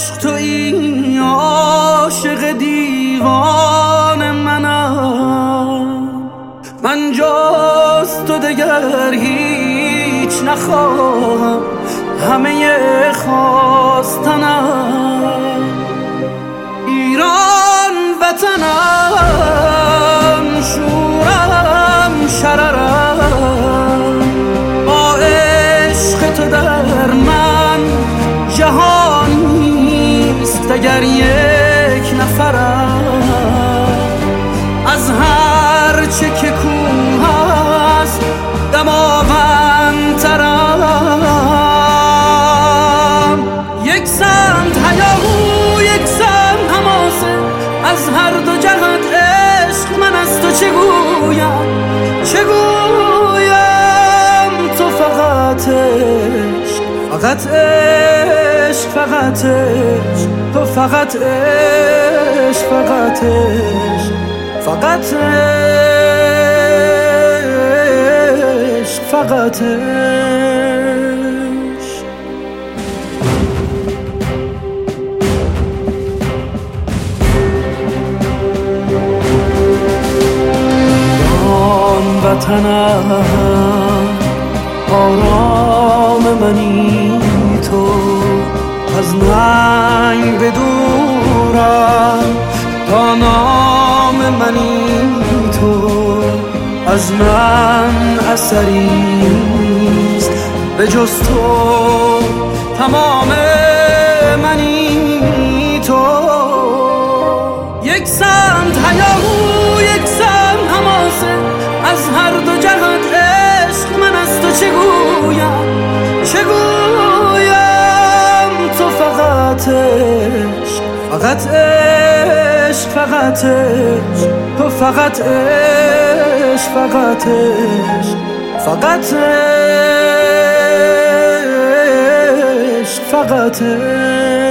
عشق تویی، عاشق دیوان منم. من جز تو دگر هیچ نخواهم، همه خواستنم ایران وطنم، شورم شررم. با عشق تو در من جهان نیست اگر یک نفرم. از هر چه که کوه است دماوندترم. یک سمت هیاهو، یک سمت حماسه، از هر دو جهت عشق. من از تو چه گویم، چه گویم؟ تو فقط عشق، فقط عشق، فقط عشق. تو فقط عشق، فقط عشق، فقط عشق، فقط عشق. وطنم آرام منی تو، از ننگ بدورم تا نام منی تو. از من اثریست به جز تو، تمام منی تو. یک سمت هیاهو، یک سمت حماسه، از هر دو جهت عشق. من از تو چه گویم، چه گویم؟ تو فقط عشق، فقط عشق، فقط عشق. تو فقط عشق، فقط عشق، فقط عشق، فقط عشق.